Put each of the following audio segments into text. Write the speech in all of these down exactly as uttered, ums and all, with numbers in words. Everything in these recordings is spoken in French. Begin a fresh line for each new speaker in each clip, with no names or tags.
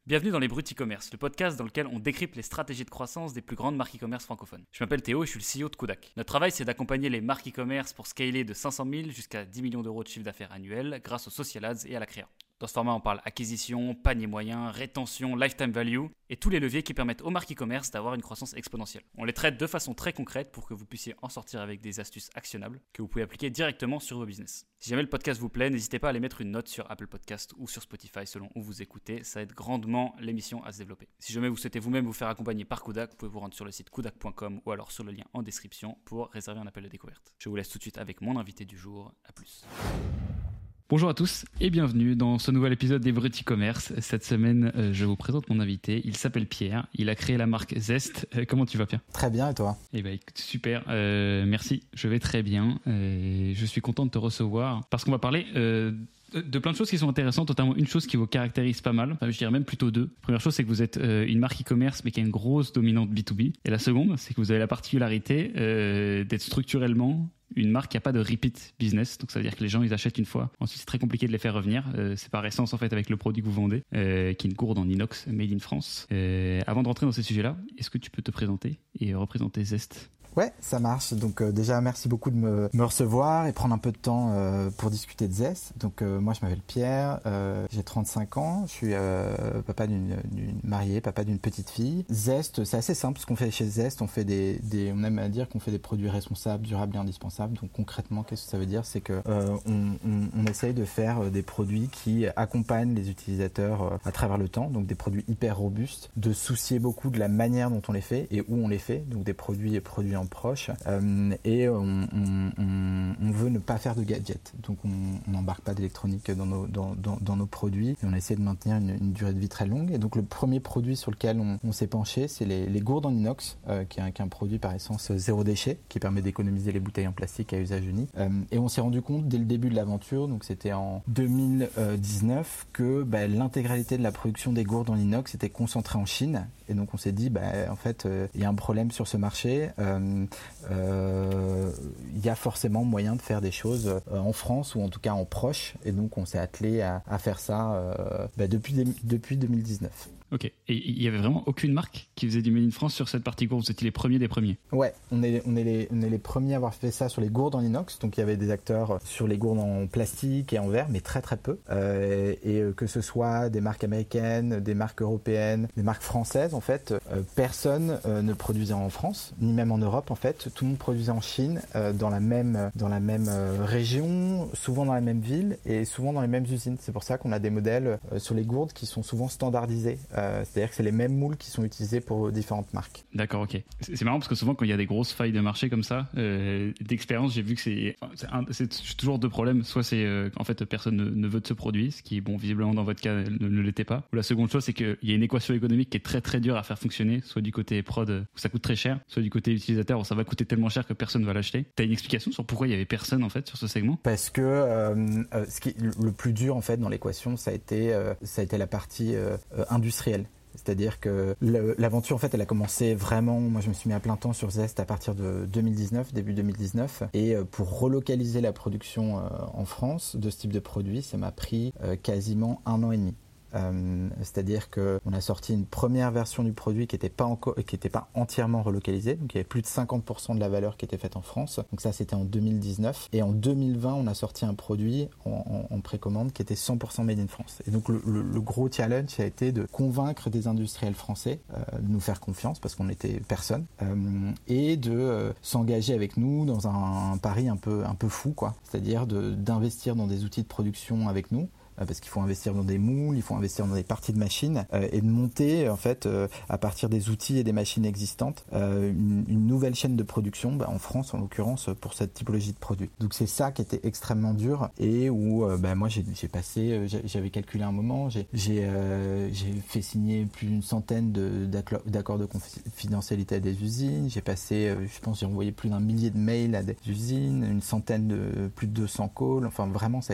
Bienvenue dans les Bruts e-commerce, le podcast dans lequel on décrypte les stratégies de croissance des plus grandes marques e-commerce francophones. Je m'appelle Théo et je suis le C E O de Kudak. Notre travail, c'est d'accompagner les marques e-commerce pour scaler de cinq cent mille jusqu'à dix millions d'euros de chiffre d'affaires annuel grâce aux social ads et à la créa. Dans ce format, on parle acquisition, panier moyen, rétention, lifetime value et tous les leviers qui permettent aux marques e-commerce d'avoir une croissance exponentielle. On les traite de façon très concrète pour que vous puissiez en sortir avec des astuces actionnables que vous pouvez appliquer directement sur vos business. Si jamais le podcast vous plaît, n'hésitez pas à aller mettre une note sur Apple Podcast ou sur Spotify selon où vous écoutez. Ça aide grandement l'émission à se développer. Si jamais vous souhaitez vous-même vous faire accompagner par Kudak, vous pouvez vous rendre sur le site kudak point com ou alors sur le lien en description pour réserver un appel de découverte. Je vous laisse tout de suite avec mon invité du jour. À plus. Bonjour à tous et bienvenue dans ce nouvel épisode des Bruts e-commerce. Cette semaine, euh, je vous présente mon invité. Il s'appelle Pierre. Il a créé la marque Zest. Euh, comment tu vas, Pierre ?
Très bien, et toi ?
Eh ben, écoute, super. Euh, merci. Je vais très bien. Euh, je suis content de te recevoir parce qu'on va parler euh, de plein de choses qui sont intéressantes, notamment une chose qui vous caractérise pas mal. Enfin, je dirais même plutôt deux. La première chose, c'est que vous êtes euh, une marque e-commerce mais qui a une grosse dominante B deux B. Et la seconde, c'est que vous avez la particularité euh, d'être structurellement une marque qui n'a pas de repeat business, donc ça veut dire que les gens ils achètent une fois, ensuite c'est très compliqué de les faire revenir, euh, c'est par essence en fait avec le produit que vous vendez, euh, qui est une gourde en inox made in France. Euh, avant de rentrer dans ces sujets-là, est-ce que tu peux te présenter et représenter Zest ?
Ouais, ça marche. Donc euh, déjà, merci beaucoup de me, me recevoir et prendre un peu de temps euh, pour discuter de Zest. Donc euh, moi, je m'appelle Pierre, euh, j'ai trente-cinq ans, je suis euh, papa d'une, d'une marié, papa d'une petite fille. Zest, c'est assez simple ce qu'on fait chez Zest. On fait des, des, on aime à dire qu'on fait des produits responsables, durables et indispensables. Donc concrètement, qu'est-ce que ça veut dire ? C'est que euh, on, on, on essaye de faire des produits qui accompagnent les utilisateurs à travers le temps. Donc des produits hyper robustes, de soucier beaucoup de la manière dont on les fait et où on les fait. Donc des produits produits en proche euh, et on, on, on, on veut ne pas faire de gadgets, donc on n'embarque pas d'électronique dans nos, dans, dans, dans nos produits et on essaie de maintenir une, une durée de vie très longue. Et donc le premier produit sur lequel on, on s'est penché, c'est les, les gourdes en inox, euh, qui, est un, qui est un produit par essence zéro déchet, qui permet d'économiser les bouteilles en plastique à usage unique. Euh, et on s'est rendu compte dès le début de l'aventure, donc c'était en deux mille dix-neuf, que bah, l'intégralité de la production des gourdes en inox était concentrée en Chine. Et donc on s'est dit, bah, en fait, il euh, y a un problème sur ce marché. Euh, il euh, y a forcément moyen de faire des choses euh, en France ou en tout cas en proche. Et donc on s'est attelé à, à faire ça euh, bah, depuis, depuis deux mille dix-neuf.
Ok. Et il n'y avait vraiment aucune marque qui faisait du Made in France sur cette partie gourde. Vous étiez les premiers des premiers.
Ouais, on est, on, est les, on est les premiers à avoir fait ça sur les gourdes en inox. Donc il y avait des acteurs sur les gourdes en plastique et en verre, mais très très peu. Euh, et euh, que ce soit des marques américaines, des marques européennes, des marques françaises, en fait, euh, personne euh, ne produisait en France, ni même en Europe. En fait, tout le monde produisait en Chine, euh, dans la même, dans la même euh, région, souvent dans la même ville et souvent dans les mêmes usines. C'est pour ça qu'on a des modèles euh, sur les gourdes qui sont souvent standardisés. Euh, c'est-à-dire que c'est les mêmes moules qui sont utilisés pour différentes marques.
D'accord, ok. C'est, c'est marrant parce que souvent quand il y a des grosses failles de marché comme ça, euh, d'expérience, j'ai vu que c'est, enfin, c'est, un, c'est toujours deux problèmes. Soit c'est euh, en fait personne ne, ne veut de ce produit, ce qui, bon, visiblement dans votre cas ne, ne l'était pas. Ou la seconde chose, c'est qu'il y a une équation économique qui est très très dure à faire fonctionner, soit du côté prod où ça coûte très cher, soit du côté utilisateur où ça va coûter tellement cher que personne ne va l'acheter. T'as une explication sur pourquoi il y avait personne en fait sur ce segment ?
Parce que euh, euh, ce qui le plus dur en fait dans l'équation, ça a été euh, ça a été la partie euh, industrielle. C'est-à-dire que l'aventure, en fait, elle a commencé vraiment... Moi, je me suis mis à plein temps sur Zest à partir de deux mille dix-neuf, début deux mille dix-neuf. Et pour relocaliser la production en France de ce type de produit, ça m'a pris quasiment un an et demi. Euh, c'est-à-dire qu'on a sorti une première version du produit qui n'était pas, enco- qui était pas entièrement relocalisée. Donc il y avait plus de cinquante pour cent de la valeur qui était faite en France. Donc ça, c'était en deux mille dix-neuf. Et en deux mille vingt, on a sorti un produit en, en, en précommande qui était cent pour cent made in France. Et donc le, le, le gros challenge, ça a été de convaincre des industriels français euh, de nous faire confiance parce qu'on n'était personne euh, et de euh, s'engager avec nous dans un, un pari un peu, un peu fou, quoi. C'est-à-dire de, d'investir dans des outils de production avec nous. Parce qu'il faut investir dans des moules, il faut investir dans des parties de machines euh, et de monter en fait euh, à partir des outils et des machines existantes euh, une, une nouvelle chaîne de production bah, en France en l'occurrence pour cette typologie de produits. Donc c'est ça qui était extrêmement dur et où euh, bah, moi j'ai, j'ai passé, euh, j'avais calculé un moment, j'ai, j'ai, euh, j'ai fait signer plus d'une centaine de, d'accords, d'accords de confidentialité à des usines, j'ai passé, euh, je pense j'ai envoyé plus d'un millier de mails à des usines, une centaine de plus de deux cents calls, enfin vraiment ça a été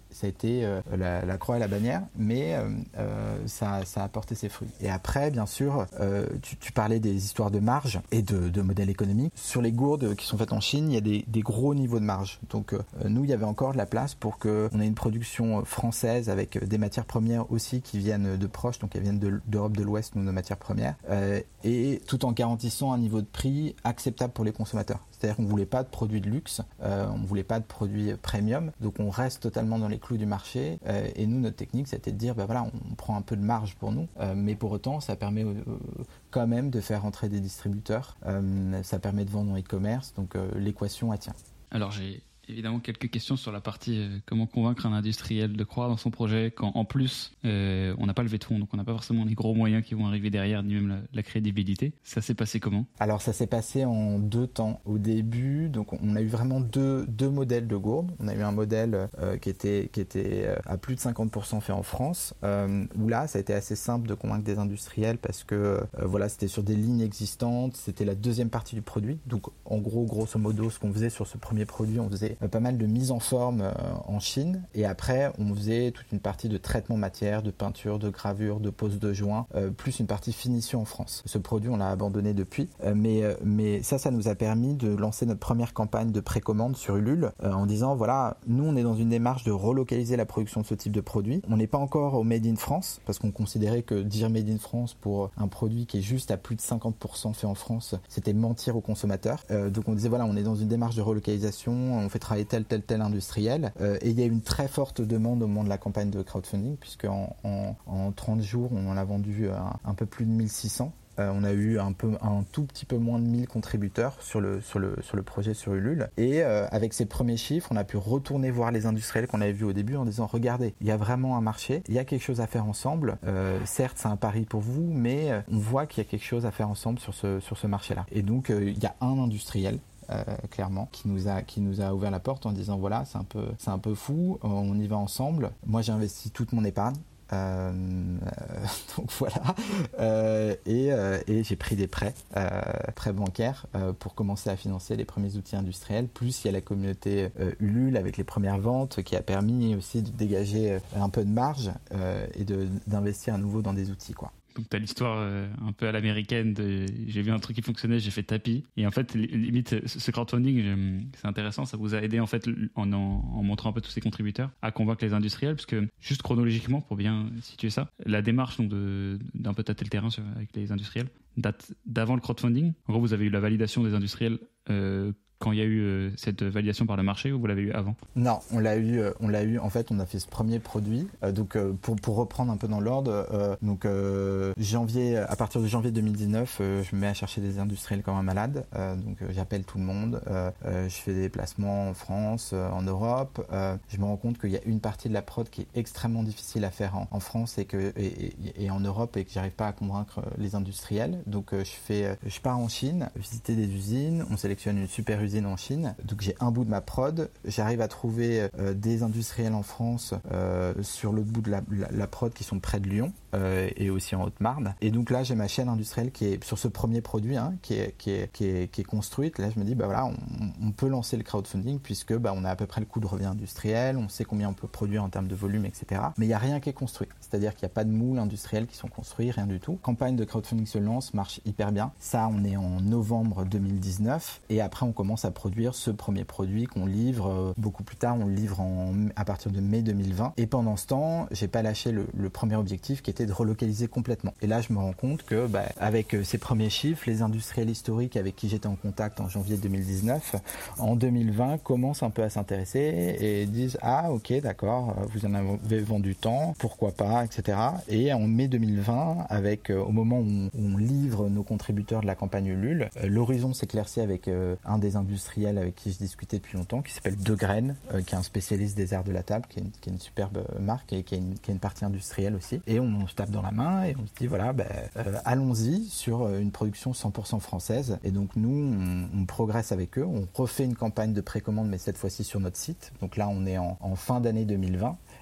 ça a été euh, la, la croix et la bannière, mais euh, euh, ça, ça a porté ses fruits. Et après, bien sûr, euh, tu, tu parlais des histoires de marge et de, de modèles économiques. Sur les gourdes qui sont faites en Chine, il y a des, des gros niveaux de marge. Donc euh, nous, il y avait encore de la place pour qu'on ait une production française avec des matières premières aussi qui viennent de proches, donc elles viennent de, d'Europe de l'Ouest, nous, nos matières premières, euh, et tout en garantissant un niveau de prix acceptable pour les consommateurs. C'est-à-dire qu'on ne voulait pas de produits de luxe, euh, on ne voulait pas de produits premium, donc on reste totalement dans les clous du marché. Euh, et nous, notre technique, c'était de dire, ben voilà, on prend un peu de marge pour nous, euh, mais pour autant, ça permet euh, quand même de faire rentrer des distributeurs, euh, ça permet de vendre en e-commerce, donc euh, l'équation, elle tient.
Alors j'ai évidemment quelques questions sur la partie euh, comment convaincre un industriel de croire dans son projet quand en plus euh, on n'a pas levé de fonds, donc on n'a pas forcément les gros moyens qui vont arriver derrière, ni même la, la crédibilité. Ça s'est passé comment ?
Alors ça s'est passé en deux temps. Au début, donc on a eu vraiment deux, deux modèles de gourdes. On a eu un modèle euh, qui était, qui était euh, à plus de cinquante pour cent fait en France, euh, où là ça a été assez simple de convaincre des industriels parce que euh, voilà, c'était sur des lignes existantes, c'était la deuxième partie du produit. Donc en gros, grosso modo, ce qu'on faisait sur ce premier produit, on faisait pas mal de mise en forme euh, en Chine, et après on faisait toute une partie de traitement matière, de peinture, de gravure, de pose de joint, euh, plus une partie finition en France. Ce produit on l'a abandonné depuis, euh, mais, euh, mais ça, ça nous a permis de lancer notre première campagne de précommande sur Ulule euh, en disant voilà, nous on est dans une démarche de relocaliser la production de ce type de produit. On n'est pas encore au Made in France, parce qu'on considérait que dire Made in France pour un produit qui est juste à plus de cinquante pour cent fait en France, c'était mentir aux consommateurs. Euh, donc on disait voilà, on est dans une démarche de relocalisation, on fait travailler tel, tel, tel industriel. Euh, et il y a eu une très forte demande au moment de la campagne de crowdfunding, puisque en, en, en trente jours, on en a vendu un, un peu plus de mille six cents. Euh, on a eu un, peu, un tout petit peu moins de mille contributeurs sur le, sur le, sur le projet sur Ulule. Et euh, avec ces premiers chiffres, on a pu retourner voir les industriels qu'on avait vus au début en disant regardez, il y a vraiment un marché, il y a quelque chose à faire ensemble. Euh, certes, c'est un pari pour vous, mais euh, on voit qu'il y a quelque chose à faire ensemble sur ce, sur ce marché-là. Et donc, euh, il y a un industriel Euh, clairement, qui nous a qui nous a ouvert la porte en disant voilà, c'est un peu c'est un peu fou, on y va ensemble. Moi, j'ai investi toute mon épargne. Euh, euh, donc voilà, euh, et, euh, et j'ai pris des prêts, euh, prêts bancaires euh, pour commencer à financer les premiers outils industriels. Plus il y a la communauté euh, Ulule avec les premières ventes qui a permis aussi de dégager euh, un peu de marge euh, et de, d'investir à nouveau dans des outils, quoi.
Donc t'as l'histoire euh, un peu à l'américaine de j'ai vu un truc qui fonctionnait, j'ai fait tapis. Et en fait, limite, ce crowdfunding, c'est intéressant, ça vous a aidé en fait en, en, en montrant un peu tous ces contributeurs à convaincre les industriels, parce que juste chronologiquement, pour bien situer ça, la démarche donc, de, d'un peu tâter le terrain sur, avec les industriels date d'avant le crowdfunding. En gros, vous avez eu la validation des industriels euh, quand il y a eu euh, cette validation par le marché, ou vous l'avez eu avant ?
Non, on l'a eu, euh, on l'a eu. En fait, on a fait ce premier produit. Euh, donc, euh, pour pour reprendre un peu dans l'ordre, euh, donc euh, janvier, à partir de janvier deux mille dix-neuf, euh, je me mets à chercher des industriels comme un malade. Euh, donc, euh, j'appelle tout le monde. Euh, euh, je fais des déplacements en France, euh, en Europe. Euh, je me rends compte qu'il y a une partie de la prod qui est extrêmement difficile à faire en, en France et que et, et, et en Europe, et que j'arrive pas à convaincre les industriels. Donc, euh, je fais, je pars en Chine, visiter des usines. On sélectionne une super usine en Chine. Donc j'ai un bout de ma prod, j'arrive à trouver euh, des industriels en France euh, sur l'autre bout de la, la, la prod qui sont près de Lyon euh, et aussi en Haute-Marne. Et donc là j'ai ma chaîne industrielle qui est sur ce premier produit hein, qui, est, qui, est, qui, est, qui est construite. Là je me dis bah voilà, on, on peut lancer le crowdfunding puisque bah, on a à peu près le coût de revient industriel, on sait combien on peut produire en termes de volume, et cetera. Mais il n'y a rien qui est construit. C'est-à-dire qu'il n'y a pas de moules industriels qui sont construits, rien du tout. Campagne de crowdfunding se lance, marche hyper bien. Ça, on est en novembre deux mille dix-neuf et après on commence à produire ce premier produit qu'on livre euh, beaucoup plus tard, on le livre en, à partir de mai deux mille vingt. Et pendant ce temps, j'ai pas lâché le, le premier objectif qui était de relocaliser complètement. Et là, je me rends compte que bah, avec euh, ces premiers chiffres, les industriels historiques avec qui j'étais en contact en janvier deux mille dix-neuf, en deux mille vingt, commencent un peu à s'intéresser et disent ah ok d'accord, vous en avez vendu tant, pourquoi pas, et cetera. Et en mai deux mille vingt, avec euh, au moment où on, où on livre nos contributeurs de la campagne Ulule, euh, l'horizon s'éclaircit avec euh, un des industriels avec qui je discutais depuis longtemps, qui s'appelle De Graine, euh, qui est un spécialiste des arts de la table, qui est une, qui est une superbe marque et qui a une, qui a une partie industrielle aussi. Et on, on se tape dans la main et on se dit voilà, ben, euh, allons-y sur une production cent pour cent française. Et donc nous, on, on progresse avec eux, on refait une campagne de précommande, mais cette fois-ci sur notre site. Donc là, on est en, en fin d'année deux mille vingt.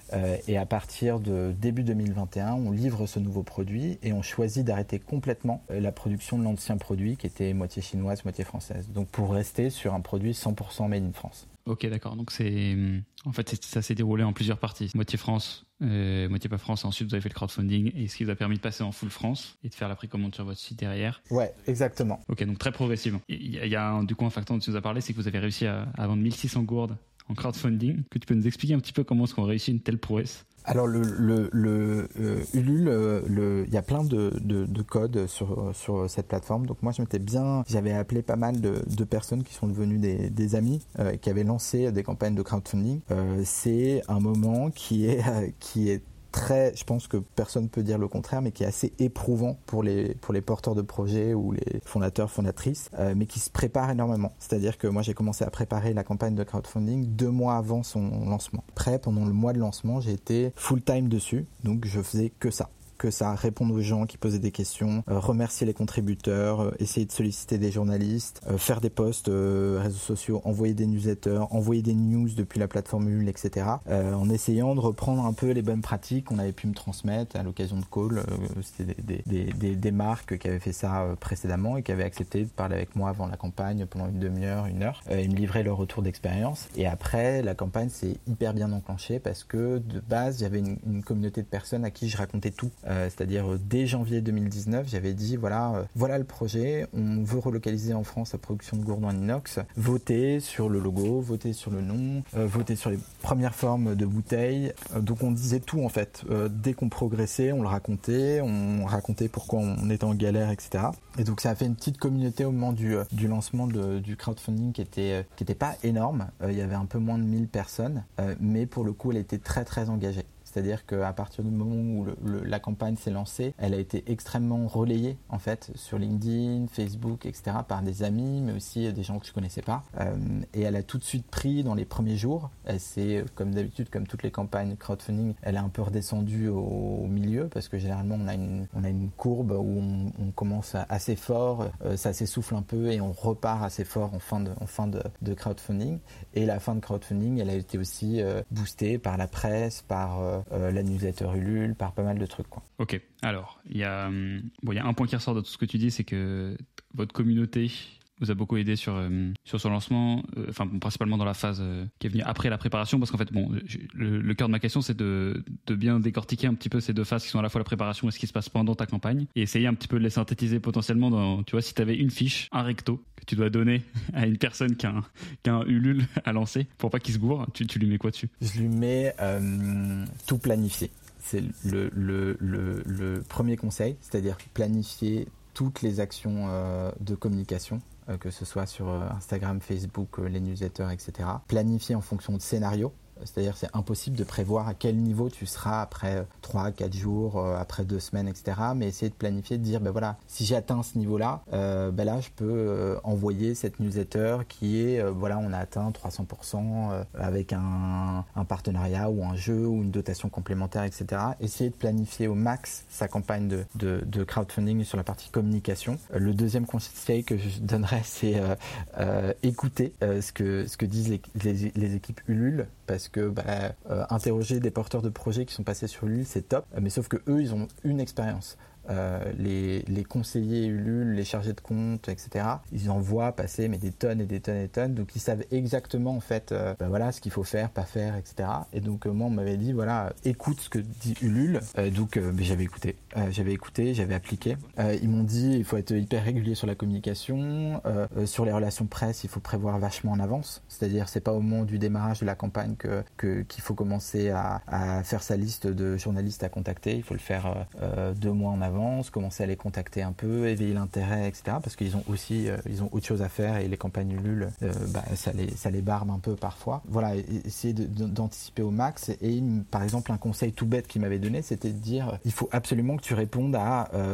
Euh, et à partir de début deux mille vingt et un, on livre ce nouveau produit et on choisit d'arrêter complètement la production de l'ancien produit qui était moitié chinoise, moitié française. Donc pour rester sur un produit cent pour cent made in France.
Ok, d'accord. Donc c'est, en fait, ça s'est déroulé en plusieurs parties. Moitié France, euh, moitié pas France. Ensuite, vous avez fait le crowdfunding, et ce qui vous a permis de passer en full France et de faire la précommande sur votre site derrière.
Ouais, exactement.
Ok, donc très progressivement. Il y a, il y a un, du coup un facteur dont tu nous as parlé, c'est que vous avez réussi à, à vendre mille six cents gourdes en crowdfunding. Que tu peux nous expliquer un petit peu comment est-ce qu'on réussit une telle prouesse?
Alors le, le, le euh, Ulule, le, il y a plein de, de, de codes sur, sur cette plateforme. Donc moi je m'étais bien, j'avais appelé pas mal de, de personnes qui sont devenues des, des amis, euh, qui avaient lancé des campagnes de crowdfunding. Euh, c'est un moment qui est, euh, qui est très, je pense que personne ne peut dire le contraire, mais qui est assez éprouvant pour les, pour les porteurs de projets ou les fondateurs, fondatrices, euh, mais qui se préparent énormément. C'est-à-dire que moi, j'ai commencé à préparer la campagne de crowdfunding deux mois avant son lancement. Après, pendant le mois de lancement, j'ai été full-time dessus, donc je faisais que ça. que ça, répondre aux gens qui posaient des questions, euh, remercier les contributeurs, euh, essayer de solliciter des journalistes, euh, faire des posts euh, réseaux sociaux, envoyer des newsletters, envoyer des news depuis la plateforme Ulule, et cetera. Euh, en essayant de reprendre un peu les bonnes pratiques qu'on avait pu me transmettre à l'occasion de calls. Euh, c'était des, des, des, des marques qui avaient fait ça euh, précédemment et qui avaient accepté de parler avec moi avant la campagne pendant une demi-heure, une heure. Euh, ils me livraient leur retour d'expérience. Et après, la campagne s'est hyper bien enclenchée parce que de base, j'avais une, une communauté de personnes à qui je racontais tout. Euh, c'est-à-dire euh, dès janvier deux mille dix-neuf, j'avais dit voilà, euh, voilà le projet, on veut relocaliser en France la production de gourdes en inox, votez sur le logo, votez sur le nom, euh, votez sur les premières formes de bouteilles. Euh, donc on disait tout en fait. Euh, dès qu'on progressait, on le racontait, on racontait pourquoi on était en galère, et cetera. Et donc ça a fait une petite communauté au moment du, du lancement de, du crowdfunding qui était, qui était pas énorme. Euh, il y avait un peu moins de mille personnes, euh, mais pour le coup elle était très très engagée. C'est-à-dire qu'à partir du moment où le, le, la campagne s'est lancée, elle a été extrêmement relayée en fait sur LinkedIn, Facebook, et cetera par des amis, mais aussi des gens que je connaissais pas. Euh, et elle a tout de suite pris dans les premiers jours. Elle s'est, comme d'habitude, comme toutes les campagnes crowdfunding, elle est un peu redescendue au, au milieu parce que généralement on a une, on a une courbe où on, on commence assez fort, euh, ça s'essouffle un peu et on repart assez fort en fin de, en fin de, de crowdfunding. Et la fin de crowdfunding, elle a été aussi euh, boostée par la presse, par euh, Euh, la newsletter Ulule, par pas mal de trucs, quoi.
Ok, alors il y a hum, bon, il y a un point qui ressort de tout ce que tu dis, c'est que votre communauté vous a beaucoup aidé sur euh, sur son lancement, euh, enfin bon, principalement dans la phase euh, qui est venue après la préparation, parce qu'en fait bon, je, le, le cœur de ma question c'est de de bien décortiquer un petit peu ces deux phases qui sont à la fois la préparation et ce qui se passe pendant ta campagne, et essayer un petit peu de les synthétiser potentiellement dans, tu vois, si tu avais une fiche, un recto que tu dois donner à une personne qui a un, qui a un Ulule à lancer pour pas qu'il se gourre, tu, tu lui mets quoi dessus?
Je lui mets euh, tout planifier. C'est le, le, le, le premier conseil, c'est-à-dire planifier toutes les actions euh, de communication, euh, que ce soit sur euh, Instagram, Facebook, euh, les newsletters, et cetera. Planifier en fonction de scénarios. C'est-à-dire c'est impossible de prévoir à quel niveau tu seras après trois, quatre jours, euh, après deux semaines, et cetera. Mais essayer de planifier, de dire, ben voilà, si j'ai atteint ce niveau-là, euh, ben là je peux euh, envoyer cette newsletter qui est, euh, voilà, on a atteint trois cents pour cent euh, avec un, un partenariat ou un jeu ou une dotation complémentaire, et cetera. Essayer de planifier au max sa campagne de, de, de crowdfunding sur la partie communication. Euh, le deuxième conseil que je donnerais, c'est euh, euh, écouter euh, ce que, ce que disent les, les, les équipes Ulule, parce que bah, euh, interroger des porteurs de projets qui sont passés sur Ulule, c'est top, mais sauf que eux, ils ont une expérience. Euh, les, les conseillers Ulule, les chargés de compte, et cetera. Ils en voient passer mais des tonnes et des tonnes et des tonnes, donc ils savent exactement en fait, euh, ben voilà, ce qu'il faut faire, pas faire, et cetera. Et donc euh, moi on m'avait dit voilà, écoute ce que dit Ulule, euh, donc euh, ben, j'avais écouté, euh, j'avais écouté, j'avais appliqué. Euh, ils m'ont dit il faut être hyper régulier sur la communication, euh, euh, sur les relations presse, il faut prévoir vachement en avance. C'est-à-dire c'est pas au moment du démarrage de la campagne que, que qu'il faut commencer à, à faire sa liste de journalistes à contacter. Il faut le faire euh, deux mois en avance. Commencer à les contacter un peu, éveiller l'intérêt, et cetera. Parce qu'ils ont aussi, euh, ils ont autre chose à faire et les campagnes Ulule, euh, bah, ça les, ça les barbe un peu parfois. Voilà, essayer de, de, d'anticiper au max. Et par exemple, un conseil tout bête qu'il m'avait donné, c'était de dire, il faut absolument que tu répondes à euh,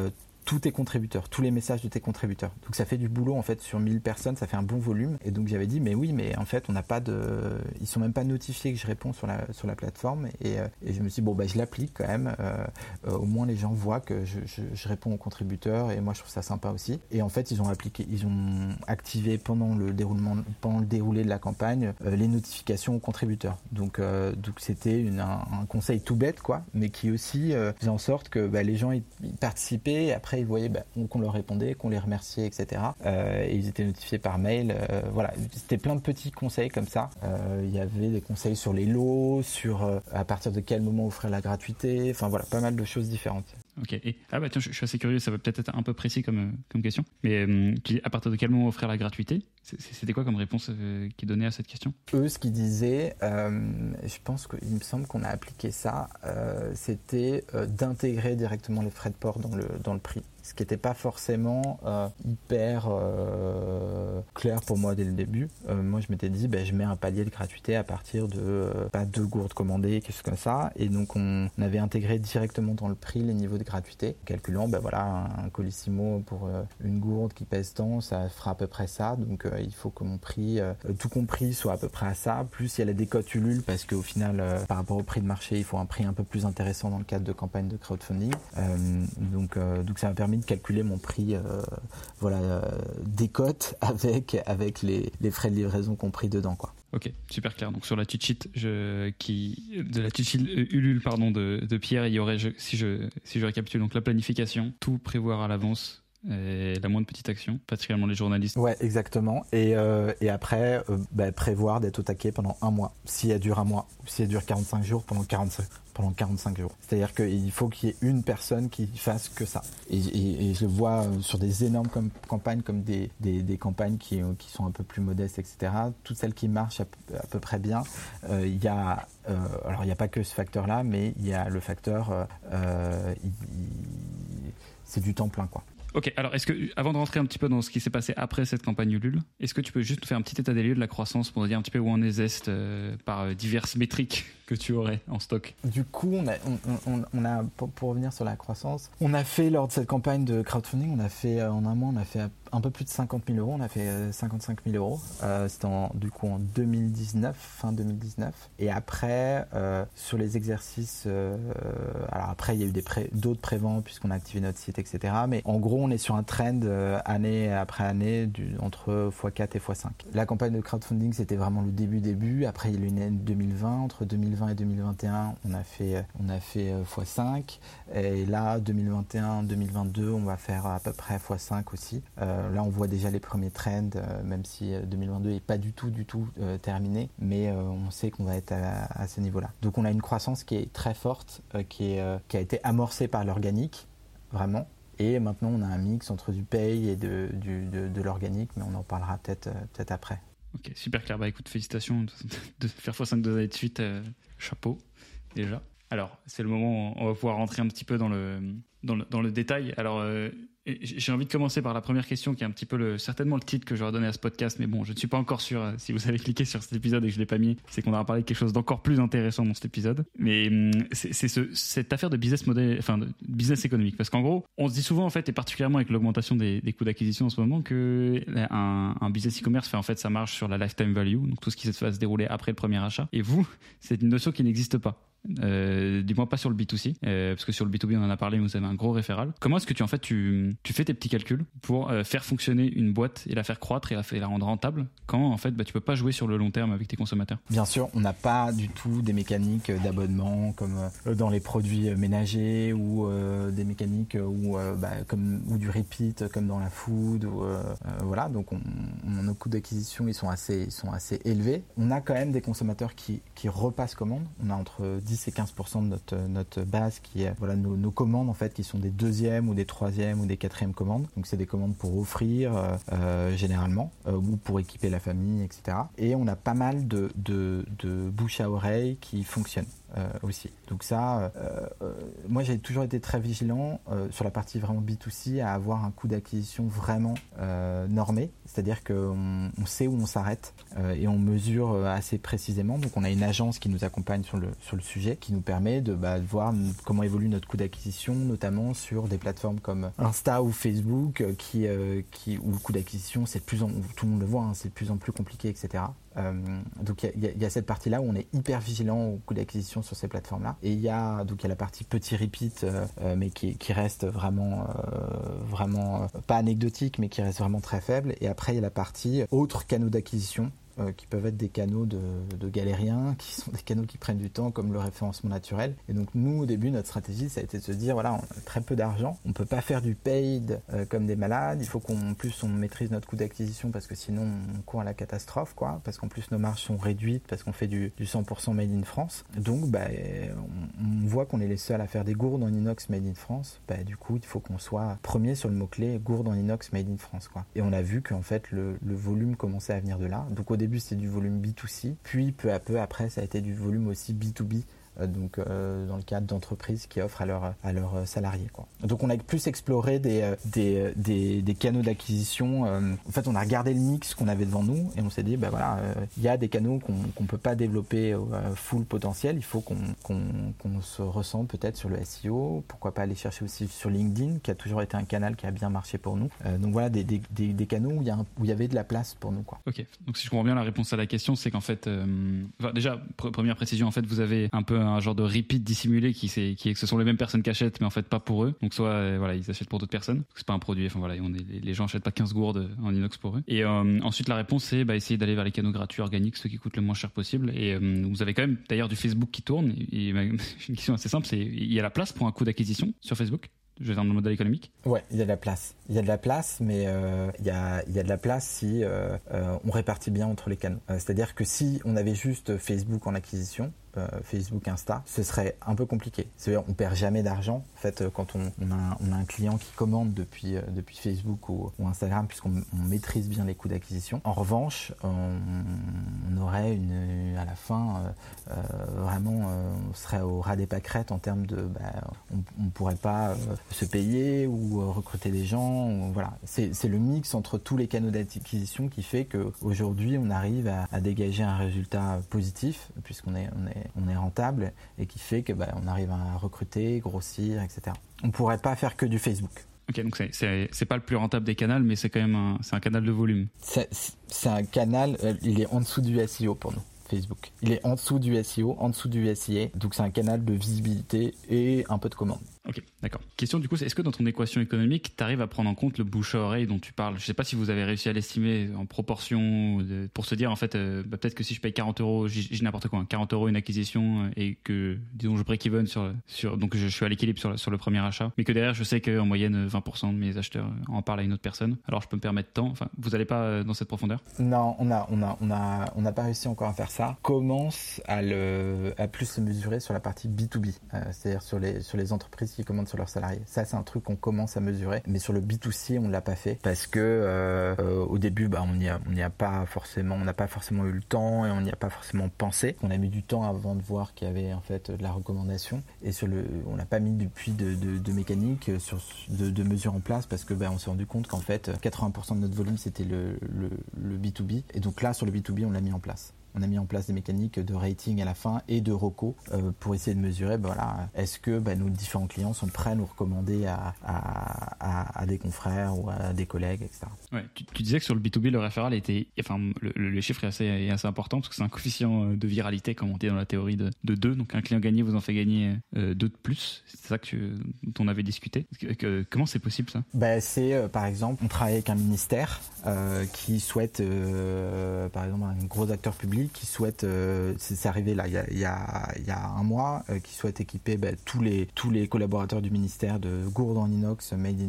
tous tes contributeurs, tous les messages de tes contributeurs. Donc ça fait du boulot en fait sur mille personnes, ça fait un bon volume. Et donc j'avais dit mais oui, mais en fait on n'a pas de, ils sont même pas notifiés que je réponds sur la sur la plateforme. Et, euh, et je me suis dit bon bah je l'applique quand même. Euh, euh, au moins les gens voient que je, je, je réponds aux contributeurs et moi je trouve ça sympa aussi. Et en fait ils ont appliqué, ils ont activé pendant le déroulement, pendant le déroulé de la campagne euh, les notifications aux contributeurs. Donc euh, donc c'était une, un, un conseil tout bête quoi, mais qui aussi euh, faisait en sorte que bah, les gens ils, ils participaient et après ils voyaient bah, qu'on leur répondait, qu'on les remerciait, et cetera. Euh, et ils étaient notifiés par mail. Euh, voilà, c'était plein de petits conseils comme ça. Euh, il y avait des conseils sur les lots, sur euh, à partir de quel moment offrir la gratuité. Enfin voilà, pas mal de choses différentes.
Ok. Et, ah bah tiens, je, je suis assez curieux, ça va peut-être être un peu précis comme, comme question. Mais euh, tu dis à partir de quel moment offrir la gratuité ? C'était quoi comme réponse euh, qui donnait à cette question ?
Eux, ce qu'ils disaient, euh, je pense qu'il me semble qu'on a appliqué ça, euh, c'était euh, d'intégrer directement les frais de port dans le, dans le prix. Ce qui n'était pas forcément euh, hyper euh, clair pour moi dès le début. Euh, moi, je m'étais dit, ben, je mets un palier de gratuité à partir de euh, pas deux gourdes commandées, quelque chose comme ça. Et donc, on, on avait intégré directement dans le prix les niveaux de gratuité, calculant, ben voilà, un, un colissimo pour euh, une gourde qui pèse tant, ça fera à peu près ça. Donc, euh, il faut que mon prix, euh, tout compris, soit à peu près à ça. Plus, il y a la décote Ulule, parce qu'au final, euh, par rapport au prix de marché, il faut un prix un peu plus intéressant dans le cadre de campagne de crowdfunding. Euh, donc, euh, donc, ça m'a permis de calculer mon prix euh, voilà, euh, décote avec, avec les, les frais de livraison compris dedans, quoi.
Ok, super clair. Donc sur la cheat sheet je, qui, de la cheat sheet Ulule pardon, de, de Pierre, il y aurait, je, si, je, si je récapitule, donc la planification, tout prévoir à l'avance, et la moindre petite action, particulièrement les journalistes.
Ouais, exactement. Et, euh, et après, euh, bah, prévoir d'être au taquet pendant un mois. Si elle dure un mois, si elle dure quarante-cinq jours, pendant quarante-cinq, pendant quarante-cinq jours. C'est-à-dire qu'il faut qu'il y ait une personne qui fasse que ça. Et, et, et je le vois sur des énormes com- campagnes, comme des, des, des campagnes qui, qui sont un peu plus modestes, et cetera. Toutes celles qui marchent à, peu, à peu près bien, euh, il y a, euh, alors il n'y a pas que ce facteur-là, mais il y a le facteur, euh, euh, il, il, c'est du temps plein, quoi.
Ok, alors est-ce que, avant de rentrer un petit peu dans ce qui s'est passé après cette campagne Ulule, est-ce que tu peux juste nous faire un petit état des lieux de la croissance pour nous dire un petit peu où on est Zest euh, par euh, diverses métriques que tu aurais en stock ?
Du coup, on a, on, on, on a pour, pour revenir sur la croissance, on a fait lors de cette campagne de crowdfunding, on a fait en un mois, on a fait un peu plus de cinquante mille euros, on a fait cinquante-cinq mille euros. Euh, c'était en, du coup en deux mille dix-neuf, fin deux mille dix-neuf. Et après, euh, sur les exercices, euh, alors après, il y a eu des pré, d'autres prévents puisqu'on a activé notre site, et cetera. Mais en gros, on est sur un trend euh, année après année du, entre fois quatre et fois cinq. La campagne de crowdfunding, c'était vraiment le début début. Après, il y a eu une année deux mille vingt. Entre deux mille vingt et deux mille vingt et un, on a fait, on a fait euh, fois cinq. Et là, deux mille vingt et un deux mille vingt-deux, on va faire à peu près fois cinq aussi. Euh, là, on voit déjà les premiers trends, euh, même si deux mille vingt-deux n'est pas du tout, du tout euh, terminé. Mais euh, on sait qu'on va être à, à ce niveau-là. Donc, on a une croissance qui est très forte, euh, qui, est, euh, qui a été amorcée par l'organique, vraiment. Et maintenant, on a un mix entre du pay et de, du, de, de l'organique, mais on en parlera peut-être, euh, peut-être après.
Ok, super clair. Bah écoute, félicitations de, de faire fois cinq deux années de suite. Euh, chapeau, déjà. Alors, c'est le moment où on va pouvoir rentrer un petit peu dans le, dans le, dans le détail. Alors, euh, j'ai envie de commencer par la première question qui est un petit peu le, certainement le titre que j'aurais donné à ce podcast, mais bon, je ne suis pas encore sûr euh, si vous avez cliqué sur cet épisode et que je ne l'ai pas mis, c'est qu'on aura parlé de quelque chose d'encore plus intéressant dans cet épisode. Mais hum, c'est, c'est ce, cette affaire de business model, enfin de business économique, parce qu'en gros, on se dit souvent en fait, et particulièrement avec l'augmentation des, des coûts d'acquisition en ce moment, que un, un business e-commerce fait en fait sa marge sur la lifetime value, donc tout ce qui va se dérouler après le premier achat. Et vous, c'est une notion qui n'existe pas. Euh, du moins pas sur le B deux C, euh, parce que sur le B deux B on en a parlé, mais vous avez un gros référal. Comment est-ce que tu en fait tu, tu fais tes petits calculs pour euh, faire fonctionner une boîte et la faire croître et la, et la rendre rentable quand en fait bah, tu peux pas jouer sur le long terme avec tes consommateurs?
Bien sûr, on n'a pas du tout des mécaniques d'abonnement comme euh, dans les produits ménagers ou euh, des mécaniques où, euh, bah, comme, ou du repeat comme dans la food ou, euh, euh, voilà, donc on, on, nos coûts d'acquisition ils sont assez, ils sont assez élevés. On a quand même des consommateurs qui, qui repassent commande. On a entre dix et quinze pour cent de notre, notre base qui est voilà, nos, nos commandes en fait qui sont des deuxièmes ou des troisièmes ou des quatrièmes commandes. Donc c'est des commandes pour offrir euh, euh, généralement euh, ou pour équiper la famille, et cetera. Et on a pas mal de, de, de bouche à oreille qui fonctionnent. euh, aussi. Donc ça, euh, euh, moi j'ai toujours été très vigilant euh, sur la partie vraiment B deux C à avoir un coût d'acquisition vraiment euh, normé, c'est-à-dire qu'on on sait où on s'arrête euh, et on mesure euh, assez précisément. Donc on a une agence qui nous accompagne sur le, sur le sujet, qui nous permet de, bah, de voir comment évolue notre coût d'acquisition, notamment sur des plateformes comme Insta ou Facebook, euh, qui, euh, qui, où le coût d'acquisition, c'est de plus en, tout le monde le voit, hein, c'est de plus en plus compliqué, et cetera. Euh, donc il y, y, y a cette partie-là où on est hyper vigilant au coût d'acquisition sur ces plateformes-là. Et il y a donc il y a la partie petit repeat, euh, euh, mais qui, qui reste vraiment, euh, vraiment euh, pas anecdotique, mais qui reste vraiment très faible. Et après il y a la partie autres canaux d'acquisition. Euh, qui peuvent être des canaux de, de galériens, qui sont des canaux qui prennent du temps, comme le référencement naturel. Et donc nous, au début, notre stratégie, ça a été de se dire, voilà, on a très peu d'argent, on peut pas faire du paid euh, comme des malades, il faut qu'en plus on maîtrise notre coût d'acquisition, parce que sinon on court à la catastrophe, quoi, parce qu'en plus nos marges sont réduites, parce qu'on fait du, du cent pour cent made in France. Donc bah, on, on voit qu'on est les seuls à faire des gourdes en inox made in France. Bah, du coup, il faut qu'on soit premier sur le mot-clé gourde en inox made in France, quoi. Et on a vu qu'en fait, le, le volume commençait à venir de là. Donc au début, c'est du volume B deux C, puis peu à peu après, ça a été du volume aussi B deux B. Donc euh, dans le cadre d'entreprises qui offrent à leurs à leurs salariés, quoi. Donc on a plus exploré des des des, des canaux d'acquisition. Euh, en fait, on a regardé le mix qu'on avait devant nous et on s'est dit, bah voilà, il euh, y a des canaux qu'on qu'on peut pas développer au euh, full potentiel. Il faut qu'on qu'on qu'on se ressente peut-être sur le S E O. Pourquoi pas aller chercher aussi sur LinkedIn, qui a toujours été un canal qui a bien marché pour nous. Euh, donc voilà, des des des, des canaux où il y a un, où il y avait de la place pour nous, quoi.
Ok. Donc si je comprends bien, la réponse à la question, c'est qu'en fait, euh, enfin, déjà pr- première précision, en fait, vous avez un peu un genre de repeat dissimulé qui, c'est, qui est que ce sont les mêmes personnes qui achètent, mais en fait pas pour eux. Donc soit euh, voilà, ils achètent pour d'autres personnes. C'est pas un produit. Enfin voilà, on est, les gens achètent pas quinze gourdes en inox pour eux. Et euh, ensuite la réponse c'est bah, essayer d'aller vers les canaux gratuits organiques, ceux qui coûtent le moins cher possible. Et euh, vous avez quand même d'ailleurs du Facebook qui tourne. Et, et une question assez simple, c'est il y a la place pour un coût d'acquisition sur Facebook? Je vais dans le modèle économique.
Ouais, il y a de la place. Il y a de la place, mais euh, il y a il y a de la place si euh, euh, on répartit bien entre les canaux. Euh, c'est-à-dire que si on avait juste Facebook en acquisition, euh, Facebook, Insta, ce serait un peu compliqué. C'est-à-dire on perd jamais d'argent. En fait, quand on, on, a, on a un client qui commande depuis euh, depuis Facebook ou, ou Instagram, puisqu'on on maîtrise bien les coûts d'acquisition. En revanche, on, on aurait une à la fin euh, euh, vraiment, euh, on serait au ras des pâquerettes en termes de, bah, on, on pourrait pas euh, se payer ou euh, recruter des gens. Ou, voilà, c'est, c'est le mix entre tous les canaux d'acquisition qui fait que aujourd'hui on arrive à, à dégager un résultat positif puisqu'on est on est on est rentable et qui fait que bah, on arrive à recruter, grossir, et cetera. On pourrait pas faire que du Facebook.
Ok, donc c'est, c'est, c'est pas le plus rentable des canaux, mais c'est quand même un, c'est un canal de volume.
C'est, c'est un canal, euh, il est en dessous du S E O pour nous. Facebook. Il est en dessous du S E O, en dessous du S I A, donc c'est un canal de visibilité et un peu de commande.
Ok, d'accord. Question du coup, c'est est-ce que dans ton équation économique, tu arrives à prendre en compte le bouche à oreille dont tu parles? Je sais pas si vous avez réussi à l'estimer en proportion de, pour se dire en fait, euh, bah, peut-être que si je paye quarante euros, j'ai, j'ai n'importe quoi, hein, quarante euros une acquisition et que disons je break even sur sur donc je, je suis à l'équilibre sur sur le premier achat, mais que derrière je sais qu'en moyenne vingt pour cent de mes acheteurs en parlent à une autre personne. Alors je peux me permettre tant. Enfin, vous allez pas dans cette profondeur?
Non, on a on a on a on n'a pas réussi encore à faire ça. Commence à le à plus se mesurer sur la partie B deux B, euh, c'est-à-dire sur les sur les entreprises qui commandent sur leurs salariés. Ça, c'est un truc qu'on commence à mesurer, mais sur le B deux C, on l'a pas fait parce que euh, euh, au début, bah, on n'y a, on n'y a pas forcément, on n'a pas forcément eu le temps et on n'y a pas forcément pensé. On a mis du temps avant de voir qu'il y avait en fait de la recommandation et sur le, on n'a pas mis depuis de, de, de mécanique sur de, de mesures en place parce que bah, on s'est rendu compte qu'en fait, quatre-vingts pour cent de notre volume c'était le, le, le B deux B et donc là sur le B deux B, on l'a mis en place. On a mis en place des mécaniques de rating à la fin et de reco euh, pour essayer de mesurer, bah, voilà, est-ce que bah, nos différents clients sont prêts à nous recommander à, à, à, à des confrères ou à des collègues, et cetera.
Ouais, tu, tu disais que sur le B deux B, le référal était, enfin, le, le, le chiffre est assez, est assez important parce que c'est un coefficient de viralité, comme on dit dans la théorie de, de deux. Donc un client gagné vous en fait gagner euh, deux de plus. C'est ça que tu, dont on avait discuté. Que, que, comment c'est possible ça?
Bah, c'est euh, par exemple, on travaille avec un ministère euh, qui souhaite, euh, par exemple, un gros acteur public qui souhaite, euh, c'est, c'est arrivé là il y a, il y a, il y a un mois, euh, qui souhaite équiper bah, tous les tous les collaborateurs du ministère de gourdes en inox made in France.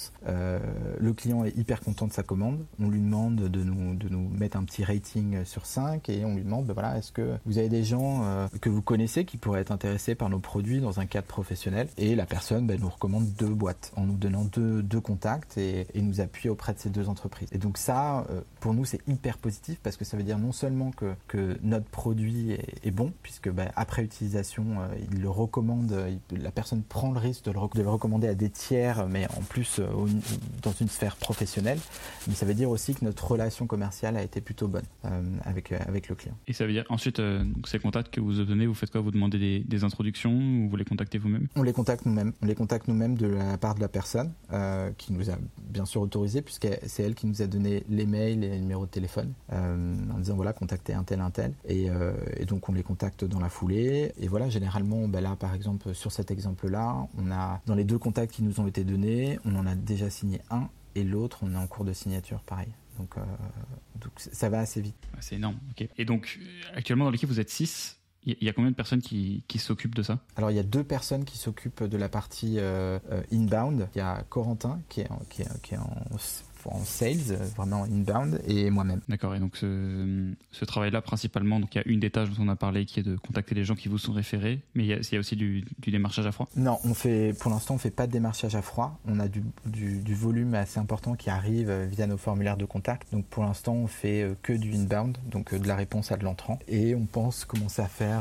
expérience. Euh, le client est hyper content de sa commande. On lui demande de nous, de nous mettre un petit rating sur cinq et on lui demande, ben voilà, est-ce que vous avez des gens euh, que vous connaissez qui pourraient être intéressés par nos produits dans un cadre professionnel? Et la personne ben, nous recommande deux boîtes en nous donnant deux, deux contacts et, et nous appuie auprès de ces deux entreprises. Et donc ça, euh, pour nous, c'est hyper positif parce que ça veut dire non seulement que, que notre produit est, est bon, puisque ben, après utilisation, euh, il le recommande, il, la personne prend le risque de le, de le recommander à des tiers, mais en plus euh, au, dans une sphère professionnelle. Mais ça veut dire aussi que notre relation commerciale a été plutôt bonne euh, avec, euh, avec le client.
Et ça veut dire ensuite, euh, ces contacts que vous obtenez, vous faites quoi? Vous demandez des, des introductions ou vous les contactez vous-même?
On les contacte nous-mêmes. On les contacte nous-mêmes de la part de la personne euh, qui nous a bien sûr autorisé, puisque c'est elle qui nous a donné les mails et les numéros de téléphone euh, en disant voilà, contactez un tel, un tel. Et, euh, et donc on les contacte dans la foulée. Et voilà, généralement, ben là par exemple, sur cet exemple-là, on a dans les deux contacts qui nous ont été donnés, on en a déjà signé un et l'autre, on est en cours de signature, pareil. Donc, euh, donc ça va assez vite.
C'est énorme. Okay. Et donc actuellement dans l'équipe, vous êtes six. Il y a combien de personnes qui, qui s'occupent de ça?
Alors, il y a deux personnes qui s'occupent de la partie euh, inbound. Il y a Corentin qui est en, qui est, qui est en, en sales, vraiment inbound, et moi-même.
D'accord. Et donc, ce, ce travail-là, principalement, donc il y a une des tâches dont on a parlé qui est de contacter les gens qui vous sont référés, mais il y a, il y a aussi du, du démarchage à froid?
Non, on fait, pour l'instant, on ne fait pas de démarchage à froid. On a du, du, du volume assez important qui arrive via nos formulaires de contact. Donc, pour l'instant, on fait que du inbound, donc de la réponse à de l'entrant. Et on pense commencer à faire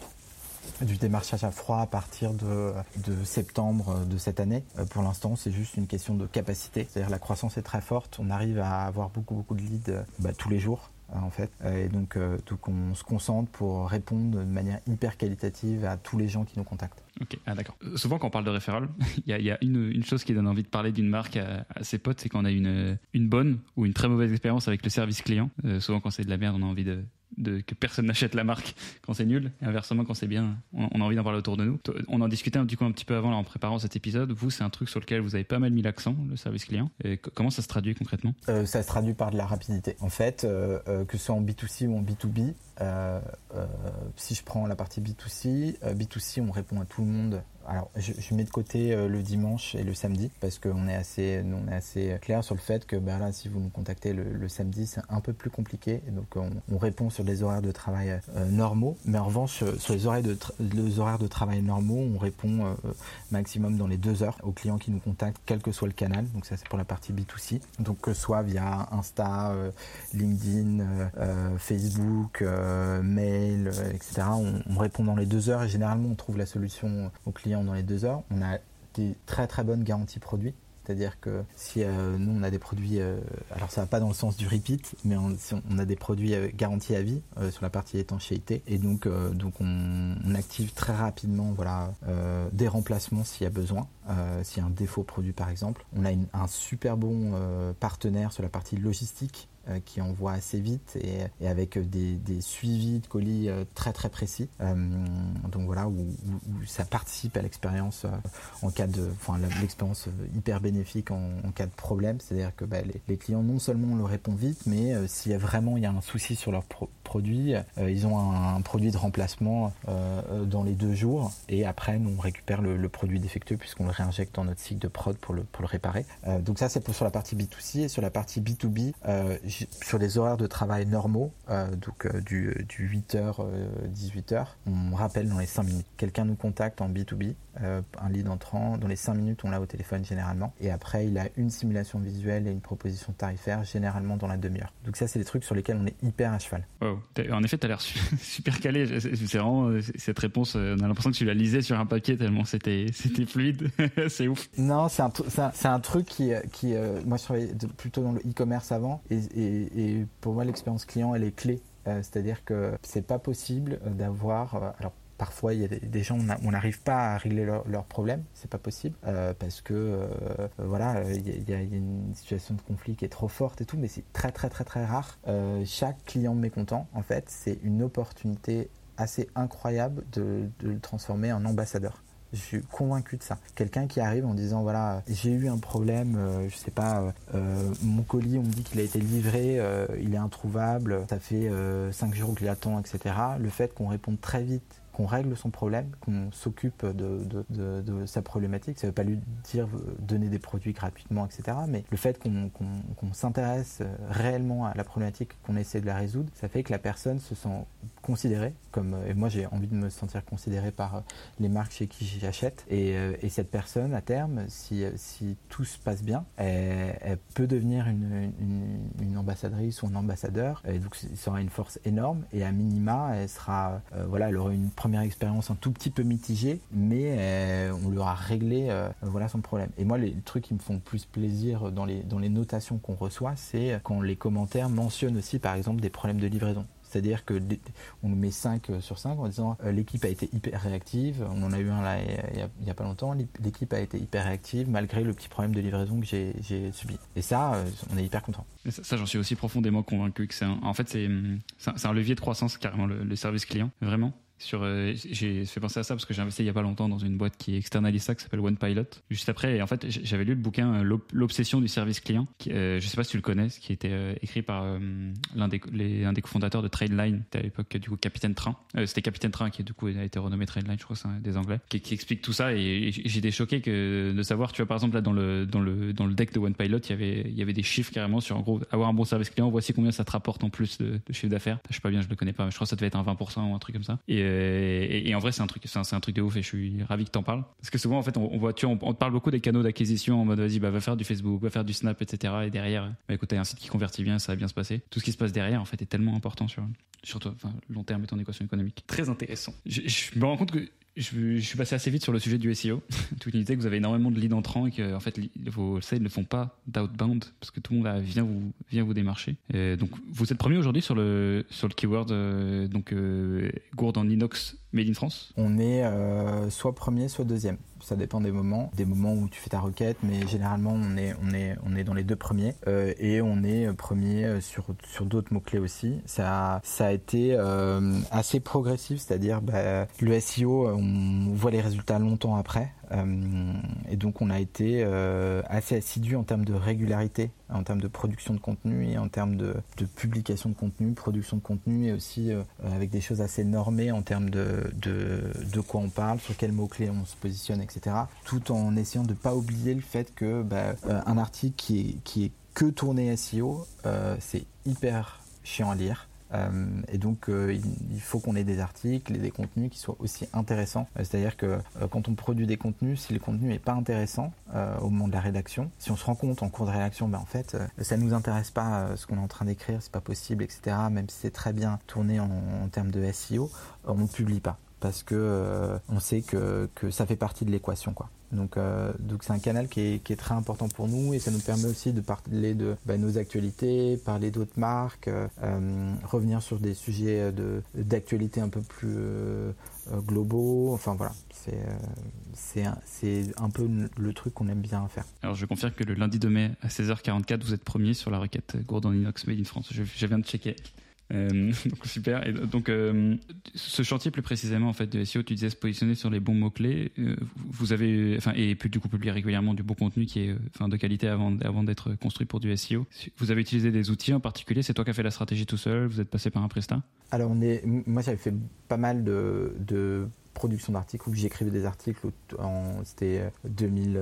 du démarchage à froid à partir de, de septembre de cette année. Euh, pour l'instant, c'est juste une question de capacité. C'est-à-dire la croissance est très forte. On arrive à avoir beaucoup, beaucoup de leads euh, bah, tous les jours. En fait. Et donc, euh, donc, on se concentre pour répondre de manière hyper qualitative à tous les gens qui nous contactent.
Ok, ah, d'accord. Souvent, quand on parle de référral, il y a, y a une, une chose qui donne envie de parler d'une marque à, à ses potes, c'est quand on a une, une bonne ou une très mauvaise expérience avec le service client. Euh, souvent, quand c'est de la merde, on a envie de, de que personne n'achète la marque quand c'est nul. Et inversement, quand c'est bien, on, on a envie d'en parler autour de nous. On en discutait un petit, coup, un petit peu avant là, en préparant cet épisode. Vous, c'est un truc sur lequel vous avez pas mal mis l'accent, le service client. Et comment ça se traduit concrètement?
euh, Ça se traduit par de la rapidité. En fait, euh, euh, que ce soit en B deux C ou en B deux B, euh, euh, si je prends la partie B deux C, euh, B deux C, on répond à tout le monde. Alors, je, je mets de côté euh, le dimanche et le samedi parce qu'on est assez, on est assez clair sur le fait que ben là, si vous nous contactez le, le samedi, c'est un peu plus compliqué. Et donc, on, on répond sur des horaires de travail euh, normaux. Mais en revanche, sur les horaires de, tra- les horaires de travail normaux, on répond euh, maximum dans les deux heures aux clients qui nous contactent, quel que soit le canal. Donc, ça, c'est pour la partie B deux C. Donc, que ce soit via Insta, euh, LinkedIn, euh, euh, Facebook, euh, mail, euh, et cetera. On, on répond dans les deux heures et généralement, on trouve la solution aux clients dans les deux heures. On a des très très bonnes garanties produits. C'est-à-dire que si euh, nous on a des produits, euh, alors ça va pas dans le sens du repeat, mais on, si on, on a des produits euh, garantis à vie euh, sur la partie étanchéité, et donc euh, donc on, on active très rapidement voilà euh, des remplacements s'il y a besoin, euh, s'il y a un défaut produit par exemple. On a une, un super bon euh, partenaire sur la partie logistique euh, qui envoie assez vite et, et avec des, des suivis de colis euh, très très précis. Euh, donc voilà, où, où, où ça participe à l'expérience euh, en cas de, enfin l'expérience hyper bénéfique en, en cas de problème. C'est-à-dire que bah, les, les clients non seulement on leur répond vite, mais euh, s'il y a vraiment il y a un souci sur leur pro- produit, euh, ils ont un, un produit de remplacement euh, dans les deux jours et après nous on récupère le, le produit défectueux puisqu'on le réinjecte dans notre cycle de prod pour le, pour le réparer. Euh, donc ça c'est pour sur la partie B deux C et sur la partie B deux B, euh, sur les horaires de travail normaux, euh, donc euh, du, du huit heures euh, dix-huit heures, on rappelle dans les cinq minutes. Quelqu'un nous contacte en B deux B, euh, un lead entrant, dans les cinq minutes on l'a au téléphone généralement et après il a une simulation visuelle et une proposition tarifaire généralement dans la demi-heure. Donc ça c'est des trucs sur lesquels on est hyper à cheval.
Wow. En effet tu as l'air super calé, c'est vraiment cette réponse, on a l'impression que tu la lisais sur un papier tellement c'était, c'était fluide. C'est ouf.
Non, c'est un, c'est un, c'est un truc qui, qui euh, moi je travaillais de, plutôt dans le e-commerce avant et, et, et pour moi l'expérience client elle est clé, euh, c'est-à-dire que c'est pas possible d'avoir, euh, alors parfois, il y a des gens, on n'arrive pas à régler leurs leur problèmes, c'est pas possible, euh, parce que euh, voilà, il y, y a une situation de conflit qui est trop forte et tout, mais c'est très très très très rare. Euh, chaque client mécontent, en fait, c'est une opportunité assez incroyable de, de le transformer en ambassadeur. Je suis convaincu de ça. Quelqu'un qui arrive en disant voilà, j'ai eu un problème, euh, je sais pas, euh, mon colis, on me dit qu'il a été livré, euh, il est introuvable, ça fait euh, cinq jours qu'il attend, et cetera. Le fait qu'on réponde très vite qu'on règle son problème, qu'on s'occupe de, de, de, de sa problématique. Ça ne veut pas lui dire donner des produits gratuitement, et cetera. Mais le fait qu'on, qu'on, qu'on s'intéresse réellement à la problématique, qu'on essaie de la résoudre, ça fait que la personne se sent considérée, comme, et moi j'ai envie de me sentir considéré par les marques chez qui j'achète. Et, et cette personne, à terme, si, si tout se passe bien, elle, elle peut devenir une, une, une ambassadrice ou un ambassadeur. Et donc ça aura une force énorme. Et à minima, elle sera, euh, voilà, elle aura une première expérience un tout petit peu mitigée, mais euh, on lui aura réglé euh, voilà son problème. Et moi, les trucs qui me font le plus plaisir dans les, dans les notations qu'on reçoit, c'est quand les commentaires mentionnent aussi, par exemple, des problèmes de livraison. C'est-à-dire que on met cinq sur cinq en disant euh, l'équipe a été hyper réactive, on en a eu un là il n'y a, a pas longtemps, l'équipe a été hyper réactive malgré le petit problème de livraison que j'ai, j'ai subi. Et ça, euh, on est hyper content.
Ça, ça, j'en suis aussi profondément convaincu que c'est un, en fait c'est, c'est, un, c'est un levier de croissance carrément le, le service client, vraiment. Sur, euh, j'ai fait penser à ça parce que j'ai investi il y a pas longtemps dans une boîte qui externalise ça, qui s'appelle OnePilot. Juste après, et en fait, j'avais lu le bouquin L'obsession du service client, qui, euh, je sais pas si tu le connais, qui était euh, écrit par euh, l'un des les, un des cofondateurs de Trainline, à l'époque du coup Capitaine Train. Euh, c'était Capitaine Train qui du coup a été renommé Trainline, je crois, c'est un des Anglais, qui, qui explique tout ça. Et, et j'étais choqué que de savoir, tu vois, par exemple là dans le dans le dans le deck de OnePilot, il y avait il y avait des chiffres carrément sur en gros avoir un bon service client. Voici combien ça te rapporte en plus de, de chiffre d'affaires. Je sais pas bien, je le connais pas, mais je crois que ça devait être un vingt pour cent ou un truc comme ça. Et, et, et Et en vrai, c'est un truc, c'est un, c'est un truc de ouf et je suis ravi que t'en parles. Parce que souvent, en fait, on, on voit, tu vois, on, on te parle beaucoup des canaux d'acquisition en mode vas-y, bah, va faire du Facebook, va faire du Snap, et cetera. Et derrière, bah, écoute, t'as un site qui convertit bien, ça va bien se passer. Tout ce qui se passe derrière, en fait, est tellement important sur, sur toi, enfin, long terme et ton équation économique. Très intéressant. Je, je me rends compte que je, je suis passé assez vite sur le sujet du S E O. Toute unité que vous avez énormément de leads entrants et que, en fait, vos sales ne font pas d'outbound parce que tout le monde vient vous, vient vous démarcher. Et donc, vous êtes premier aujourd'hui sur le, sur le keyword, euh, donc, euh, gourde en inox made in France.
On est euh, soit premier, soit deuxième. Ça dépend des moments, des moments où tu fais ta requête, mais généralement on est on est on est dans les deux premiers euh, et on est premier sur sur d'autres mots clés aussi. Ça ça a été euh, assez progressif, c'est-à-dire bah, le S E O, on voit les résultats longtemps après. Euh, et donc on a été euh, assez assidu en termes de régularité, en termes de production de contenu et en termes de, de publication de contenu, production de contenu et aussi euh, avec des choses assez normées en termes de, de, de quoi on parle, sur quels mots-clés on se positionne, et cetera. Tout en essayant de ne pas oublier le fait que bah, euh, un article qui est, qui est que tourné S E O, euh, c'est hyper chiant à lire. Euh, et donc euh, il, il faut qu'on ait des articles et des contenus qui soient aussi intéressants. Euh, c'est-à-dire que euh, quand on produit des contenus, si le contenu n'est pas intéressant euh, au moment de la rédaction, si on se rend compte en cours de rédaction, ben en fait euh, ça ne nous intéresse pas euh, ce qu'on est en train d'écrire, c'est pas possible, et cetera. Même si c'est très bien tourné en, en termes de S E O, euh, on ne publie pas parce que euh, on sait que, que ça fait partie de l'équation, quoi. Donc, euh, donc c'est un canal qui est, qui est très important pour nous et ça nous permet aussi de parler de bah, nos actualités, parler d'autres marques, euh, revenir sur des sujets de, d'actualité un peu plus euh, globaux. Enfin voilà, c'est, euh, c'est, un, c'est un peu le truc qu'on aime bien faire.
Alors je confirme que le lundi deux mai à seize heures quarante-quatre, vous êtes premier sur la requête gourde en inox made in France. Je, je viens de checker. Euh, donc super. Et donc euh, ce chantier plus précisément en fait de S E O, tu disais se positionner sur les bons mots clés. Euh, vous avez, enfin et puis du coup publier régulièrement du bon contenu qui est, enfin de qualité avant avant d'être construit pour du S E O. Vous avez utilisé des outils en particulier. C'est toi qui as fait la stratégie tout seul. Vous êtes passé par un prestat.
Alors on est, moi j'avais fait pas mal de, de production d'articles où j'écrivais des articles en, c'était deux mille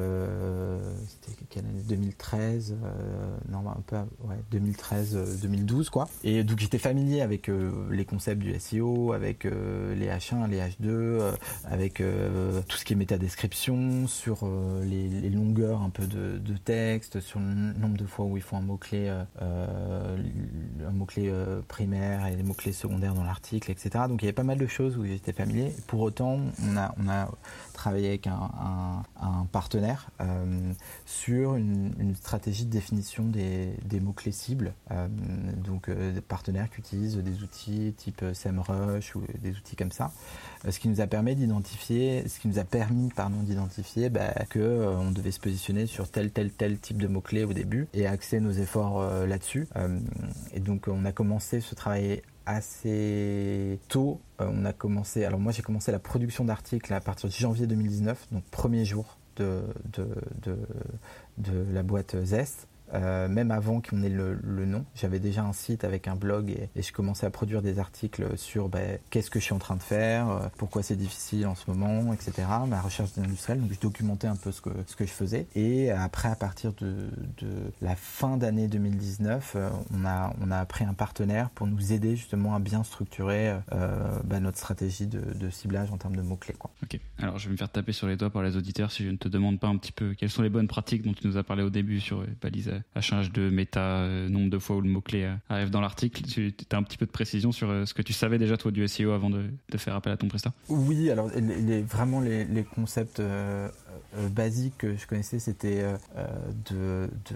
euh, c'était quelle année deux mille treize euh, non un peu ouais deux mille treize deux mille douze quoi, et donc j'étais familier avec euh, les concepts du S E O, avec euh, les H un, les H deux, euh, avec euh, tout ce qui est métadescription, sur euh, les, les longueurs un peu de, de texte, sur le nombre de fois où il faut un mot-clé euh, un mot-clé euh, primaire et les mots-clés secondaires dans l'article, et cetera. Donc il y avait pas mal de choses où j'étais familier. Pour autant, on a, on a travaillé avec un, un, un partenaire euh, sur une, une stratégie de définition des, des mots-clés cibles. Euh, donc, euh, des partenaires qui utilisent des outils type SEMrush ou des outils comme ça. Euh, ce qui nous a permis d'identifier, ce qui nous a permis, pardon, d'identifier bah, que euh, on devait se positionner sur tel, tel, tel type de mots-clés au début et axer nos efforts euh, là-dessus. Euh, et donc, on a commencé ce travail assez tôt. Euh, on a commencé, alors moi j'ai commencé la production d'articles à partir de janvier deux mille dix-neuf, donc premier jour de, de, de, de la boîte Zest. euh, même avant qu'on ait le, le nom. J'avais déjà un site avec un blog et, et je commençais à produire des articles sur bah, qu'est-ce que je suis en train de faire, euh, pourquoi c'est difficile en ce moment, et cetera. Ma recherche d'industriel, donc je documentais un peu ce que, ce que je faisais. Et après, à partir de, de la fin d'année deux mille dix-neuf, euh, on, a, on a pris un partenaire pour nous aider justement à bien structurer euh, bah, notre stratégie de, de ciblage en termes de mots-clés, quoi.
Ok, alors je vais me faire taper sur les doigts par les auditeurs si je ne te demande pas un petit peu quelles sont les bonnes pratiques dont tu nous as parlé au début sur balise H un H deux, méta, euh, nombre de fois où le mot-clé euh, arrive dans l'article. Tu as un petit peu de précision sur euh, ce que tu savais déjà toi du S E O avant de, de faire appel à ton prestat?
Oui, alors les, les, vraiment les, les concepts euh, euh, basiques que je connaissais, c'était euh, de, de,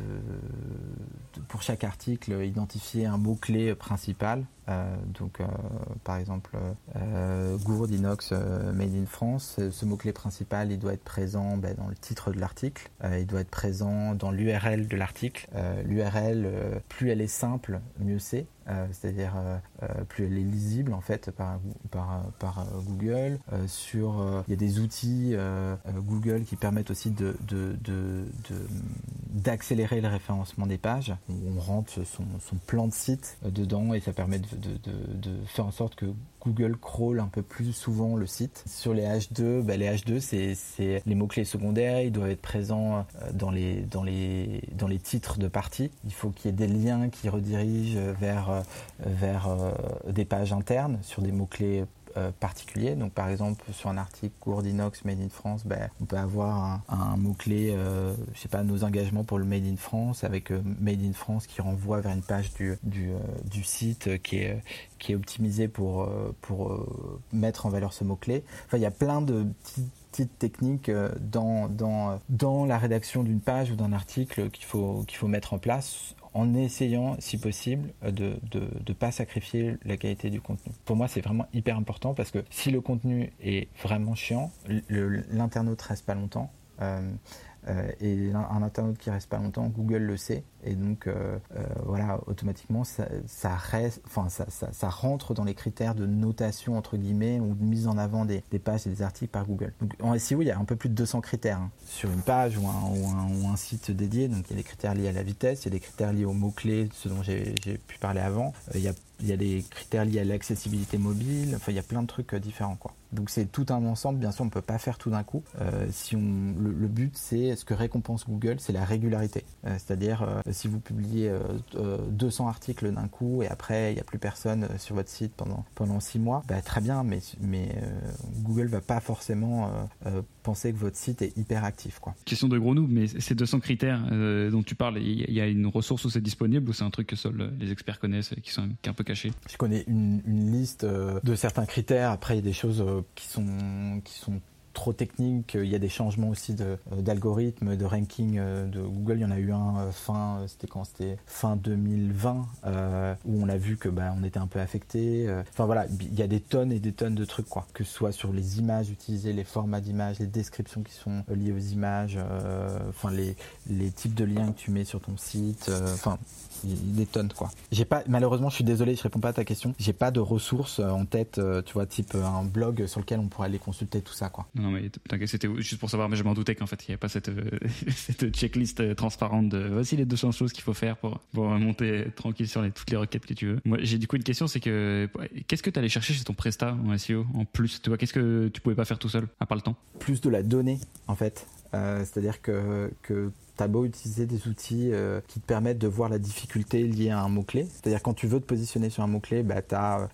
de, pour chaque article, identifier un mot-clé principal. Euh, donc euh, par exemple euh, gourde inox euh, made in France, ce mot-clé principal il doit être présent ben, dans le titre de l'article, euh, il doit être présent dans l'U R L de l'article. euh, l'U R L euh, plus elle est simple mieux c'est, euh, c'est-à-dire euh, euh, plus elle est lisible en fait par, par, par euh, Google. Euh, sur euh, il y a des outils euh, euh, Google qui permettent aussi de, de, de, de d'accélérer le référencement des pages. On rentre son, son plan de site dedans et ça permet de, de, de, de faire en sorte que Google crawl un peu plus souvent le site. Sur les H deux, bah les H deux, c'est, c'est les mots-clés secondaires, ils doivent être présents dans les, dans les, dans les titres de parties. Il faut qu'il y ait des liens qui redirigent vers, vers des pages internes sur des mots-clés Euh, particulier. Donc par exemple sur un article gourde inox made in France, ben, on peut avoir un, un mot-clé, euh, je sais pas, nos engagements pour le made in France avec euh, made in France qui renvoie vers une page du, du, euh, du site euh, qui est, qui est optimisée pour, euh, pour euh, mettre en valeur ce mot-clé. Enfin il y a plein de petits petites techniques dans, dans, dans la rédaction d'une page ou d'un article qu'il faut, qu'il faut mettre en place en essayant, si possible, de ne de, de pas sacrifier la qualité du contenu. Pour moi, c'est vraiment hyper important parce que si le contenu est vraiment chiant, le, l'internaute reste pas longtemps. Euh, euh, et un internaute qui reste pas longtemps, Google le sait, et donc euh, euh, voilà, automatiquement ça, ça, reste, enfin, ça, ça, ça rentre dans les critères de notation entre guillemets ou de mise en avant des, des pages et des articles par Google. Donc en S E O, il y a un peu plus de deux cents critères hein, sur une page ou un, ou, un, ou un site dédié. Donc il y a des critères liés à la vitesse, il y a des critères liés aux mots-clés, ce dont j'ai, j'ai pu parler avant. Euh, il y a Il y a des critères liés à l'accessibilité mobile, enfin il y a plein de trucs différents quoi. Donc c'est tout un ensemble, bien sûr on ne peut pas faire tout d'un coup. Euh, si on, le, le but c'est, ce que récompense Google, c'est la régularité. Euh, c'est-à-dire euh, si vous publiez euh, euh, deux cents articles d'un coup et après il n'y a plus personne sur votre site pendant, pendant six mois, bah, très bien, mais, mais euh, Google ne va pas forcément euh, euh, penser que votre site est hyper actif quoi.
Question de gros noob, mais ces deux cents critères euh, dont tu parles, il y a une ressource où c'est disponible ou c'est un truc que seuls les experts connaissent et qui sont qui est un peu caché?
Je connais une, une liste euh, de certains critères. Après, il y a des choses euh, qui sont qui sont trop techniques. Il y a des changements aussi de, euh, d'algorithmes, de ranking euh, de Google. Il y en a eu un euh, fin, c'était quand c'était fin deux mille vingt euh, où on a vu que bah, on était un peu affecté. Euh, enfin voilà, il y a des tonnes et des tonnes de trucs quoi. Que ce soit sur les images utilisées, les formats d'images, les descriptions qui sont liées aux images, euh, enfin les les types de liens que tu mets sur ton site. Enfin. Euh, des tonnes quoi. J'ai pas, malheureusement, je suis désolé, je réponds pas à ta question. J'ai pas de ressources en tête, tu vois, type un blog sur lequel on pourrait aller consulter tout ça quoi.
Non, non mais t'inquiète, c'était juste pour savoir, mais je m'en doutais qu'en fait il n'y avait pas cette, cette checklist transparente de voici les deux cents choses qu'il faut faire pour, pour monter tranquille sur les, toutes les requêtes que tu veux. Moi j'ai du coup une question, c'est que qu'est-ce que tu allais chercher chez ton prestat en S E O en plus, tu vois, qu'est-ce que tu pouvais pas faire tout seul à part le temps?
Plus de la donnée en fait. Euh, c'est-à-dire que, que tu as beau utiliser des outils euh, qui te permettent de voir la difficulté liée à un mot-clé. C'est-à-dire quand tu veux te positionner sur un mot-clé, bah, tu as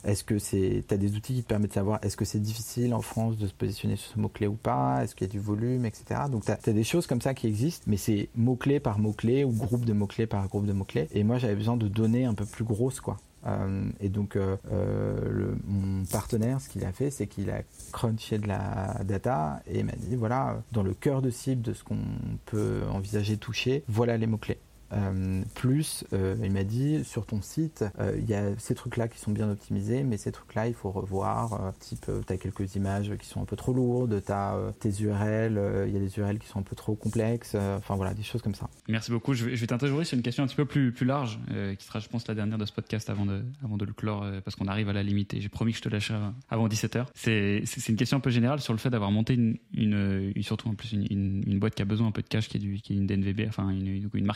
des outils qui te permettent de savoir est-ce que c'est difficile en France de se positionner sur ce mot-clé ou pas, est-ce qu'il y a du volume, et cetera. Donc tu as des choses comme ça qui existent, mais c'est mot-clé par mot-clé ou groupe de mots-clés par groupe de mots-clés. Et moi j'avais besoin de données un peu plus grosses quoi. Euh, et donc euh, le, mon partenaire, ce qu'il a fait, c'est qu'il a crunché de la data et m'a dit voilà, dans le cœur de cible de ce qu'on peut envisager toucher, voilà les mots-clés. Euh, plus, euh, il m'a dit, sur ton site, il euh, y a ces trucs-là qui sont bien optimisés, mais ces trucs-là, il faut revoir. Euh, type, euh, tu as quelques images qui sont un peu trop lourdes, tu as euh, tes U R L, il euh, y a des U R L qui sont un peu trop complexes, enfin euh, voilà, des choses comme ça.
Merci beaucoup. Je vais, je vais t'interroger sur une question un petit peu plus, plus large, euh, qui sera, je pense, la dernière de ce podcast avant de, avant de le clore, euh, parce qu'on arrive à la limite et j'ai promis que je te lâcherai avant dix-sept heures. C'est, c'est, c'est une question un peu générale sur le fait d'avoir monté une, une, une surtout en plus une, une, une boîte qui a besoin un peu de cash, qui est, du, qui est une D N V B, enfin une, une, une marque e-commerce.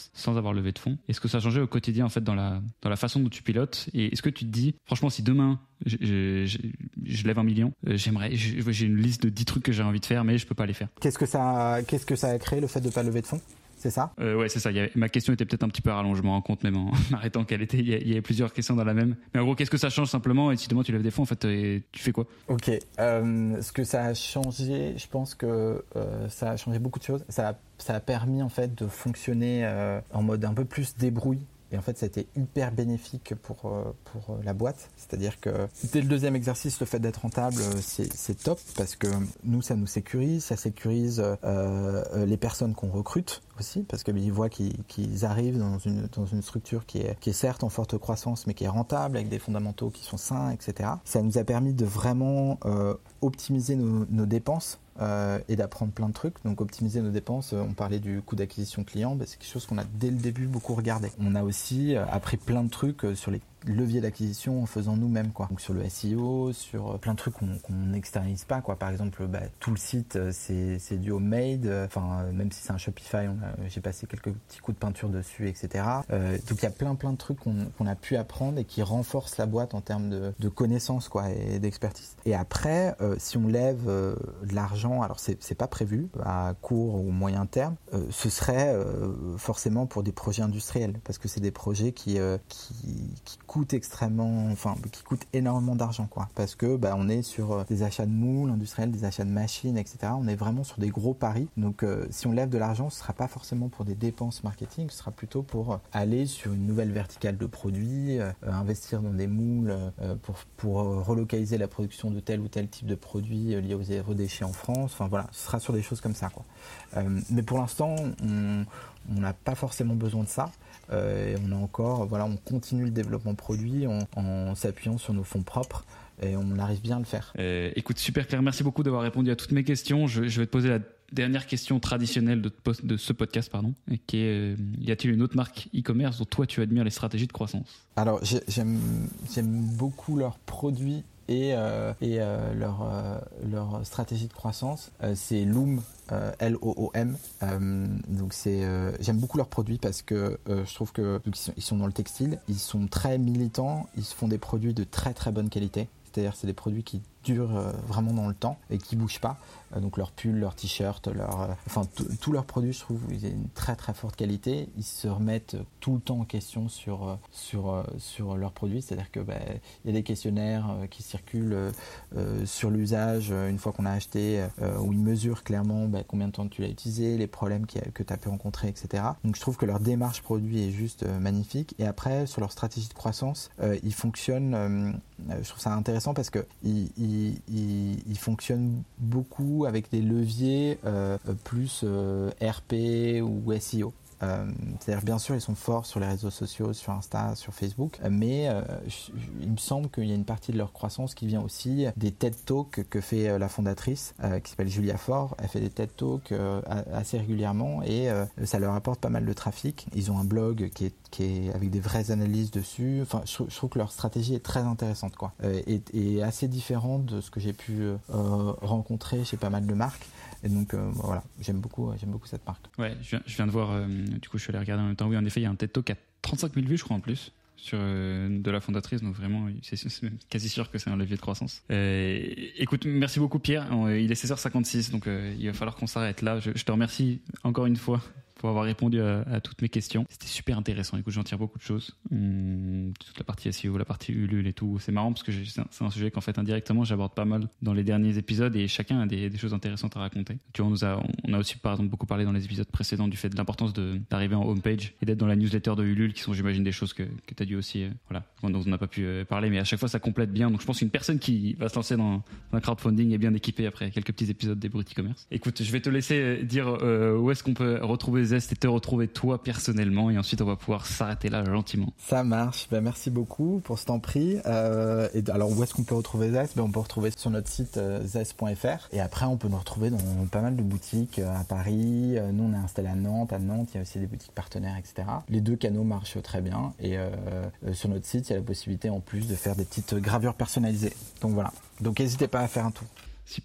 e-commerce sans avoir levé de fonds. Est-ce que ça a changé au quotidien en fait dans la dans la façon dont tu pilotes? Et est-ce que tu te dis, franchement, si demain je, je, je, je lève un million, euh, j'aimerais, je, j'ai une liste de dix trucs que j'ai envie de faire, mais je peux pas les faire.
Qu'est-ce que ça, qu'est-ce que ça a créé le fait de pas lever de fonds? C'est ça?
euh, Ouais, c'est ça. Il y avait, ma question était peut-être un petit peu à rallonge, je me rends compte même en m'arrêtant qu'elle était. Il y, a, il y avait plusieurs questions dans la même. Mais en gros, qu'est-ce que ça change simplement? Et si demain tu lèves des fonds, en fait, et tu fais quoi?
Ok. Euh, ce que ça a changé, je pense que euh, ça a changé beaucoup de choses. Ça a, ça a permis en fait de fonctionner euh, en mode un peu plus débrouille. Et en fait, ça a été hyper bénéfique pour, pour la boîte. C'est-à-dire que dès le deuxième exercice, le fait d'être rentable, c'est, c'est top parce que nous, ça nous sécurise. Ça sécurise euh, les personnes qu'on recrute aussi parce qu'ils voient qu'ils, qu'ils arrivent dans une, dans une structure qui est, qui est certes en forte croissance, mais qui est rentable, avec des fondamentaux qui sont sains, et cetera. Ça nous a permis de vraiment euh, optimiser nos, nos dépenses. Euh, et d'apprendre plein de trucs. Donc optimiser nos dépenses, euh, on parlait du coût d'acquisition client, bah, c'est quelque chose qu'on a dès le début beaucoup regardé. On a aussi euh, appris plein de trucs euh, sur les leviers d'acquisition en faisant nous-mêmes, quoi. Donc sur le S E O, sur euh, plein de trucs qu'on, qu'on n'externalise pas, quoi. Par exemple, bah, tout le site, euh, c'est, c'est du homemade. Enfin, euh, même si c'est un Shopify, on a, j'ai passé quelques petits coups de peinture dessus, et cetera. Euh, donc il y a plein plein de trucs qu'on, qu'on a pu apprendre et qui renforcent la boîte en termes de, de connaissances, quoi, et d'expertise. Et après, euh, si on lève euh, de l'argent, alors c'est, c'est pas prévu à court ou moyen terme, euh, ce serait euh, forcément pour des projets industriels, parce que c'est des projets qui euh, qui, qui coûtent extrêmement, enfin qui coûtent énormément d'argent, quoi, parce que bah on est sur euh, des achats de moules industriels, des achats de machines, et cetera. On est vraiment sur des gros paris. Donc euh, si on lève de l'argent, ce sera pas forcément pour des dépenses marketing, ce sera plutôt pour aller sur une nouvelle verticale de produits, euh, investir dans des moules euh, pour pour relocaliser la production de tel ou tel type de produits euh, liés aux zéro déchet en France. Enfin voilà, ce sera sur des choses comme ça, quoi. Euh, mais pour l'instant, on on n'a pas forcément besoin de ça. Euh, et on a encore, voilà, on continue le développement produit en, en s'appuyant sur nos fonds propres. Et on arrive bien à le faire.
Euh, écoute, super clair. Merci beaucoup d'avoir répondu à toutes mes questions. Je, je vais te poser la dernière question traditionnelle de, de ce podcast, pardon, qui est, euh, y a-t-il une autre marque e-commerce dont toi tu admires les stratégies de croissance?
Alors j'aime, j'aime beaucoup leurs produits et, euh, et euh, leur, euh, leur stratégie de croissance. Euh, c'est Loom, euh, L O O M. Euh, donc c'est, euh, j'aime beaucoup leurs produits parce que euh, je trouve que donc ils, sont, ils sont dans le textile, ils sont très militants, ils font des produits de très très bonne qualité. C'est-à-dire c'est des produits qui durent euh, vraiment dans le temps et qui bougent pas. Euh, donc leurs pulls, leurs t-shirts, leurs, euh, enfin tous leurs produits, je trouve, ils ont une très très forte qualité. Ils se remettent tout le temps en question sur euh, sur euh, sur leurs produits. C'est-à-dire que bah, il y a des questionnaires euh, qui circulent euh, sur l'usage euh, une fois qu'on a acheté, euh, où ils mesurent clairement bah, combien de temps tu l'as utilisé, les problèmes qui, que tu as pu rencontrer, et cetera. Donc je trouve que leur démarche produit est juste euh, magnifique. Et après sur leur stratégie de croissance, euh, ils fonctionnent. Euh, je trouve ça intéressant parce que ils, ils, ils, ils fonctionnent beaucoup avec des leviers euh, plus euh, R P ou S E O. Euh, c'est-à-dire bien sûr ils sont forts sur les réseaux sociaux, sur Insta, sur Facebook, mais euh, je, il me semble qu'il y a une partie de leur croissance qui vient aussi des TED Talks que fait euh, la fondatrice euh, qui s'appelle Julia Ford. Elle fait des TED Talks euh, assez régulièrement et euh, ça leur apporte pas mal de trafic. Ils ont un blog qui est, qui est avec des vraies analyses dessus. Enfin, je, je trouve que leur stratégie est très intéressante, quoi, euh, et, et assez différente de ce que j'ai pu euh, rencontrer chez pas mal de marques. Et donc euh, voilà, j'aime beaucoup, j'aime beaucoup cette marque.
Ouais, je viens, je viens de voir, euh, du coup je suis allé regarder en même temps. Oui, en effet, il y a un TED Talk qui a trente-cinq mille vues, je crois, en plus, sur, euh, de la fondatrice. Donc vraiment, c'est, c'est même quasi sûr que c'est un levier de croissance. Euh, écoute, merci beaucoup Pierre. Il est seize heures cinquante-six, donc euh, il va falloir qu'on s'arrête là. Je, je te remercie encore une fois pour avoir répondu à, à toutes mes questions. C'était super intéressant. Écoute, j'en tire beaucoup de choses. Hum, toute la partie S E O, la partie Ulule et tout. C'est marrant parce que j'ai, c'est, un, c'est un sujet qu'en fait indirectement j'aborde pas mal dans les derniers épisodes et chacun a des, des choses intéressantes à raconter. Tu vois, on nous a, on a aussi par exemple beaucoup parlé dans les épisodes précédents du fait de l'importance de, d'arriver en homepage et d'être dans la newsletter de Ulule, qui sont, j'imagine, des choses que, que tu as dû aussi, euh, voilà, dont on n'a pas pu euh, parler, mais à chaque fois ça complète bien. Donc je pense qu'une personne qui va se lancer dans, dans un crowdfunding est bien équipée après quelques petits épisodes des Brut e-commerce. Écoute, je vais te laisser dire euh, où est-ce qu'on peut retrouver Zest et te retrouver toi personnellement, et ensuite on va pouvoir s'arrêter là gentiment.
Ça marche, ben, merci beaucoup pour ce temps pris. Euh, et alors où est-ce qu'on peut retrouver Zest? Ben, on peut retrouver sur notre site euh, zest point f r, et après on peut nous retrouver dans pas mal de boutiques euh, à Paris. Euh, nous on est installé à Nantes, à Nantes il y a aussi des boutiques partenaires, et cetera. Les deux canaux marchent très bien, et euh, euh, sur notre site il y a la possibilité en plus de faire des petites gravures personnalisées. Donc voilà, donc n'hésitez pas à faire un tour.
Super.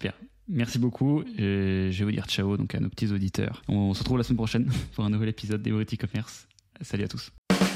Merci beaucoup. Et je vais vous dire ciao donc à nos petits auditeurs. On se retrouve la semaine prochaine pour un nouvel épisode des Commerce. Salut à tous.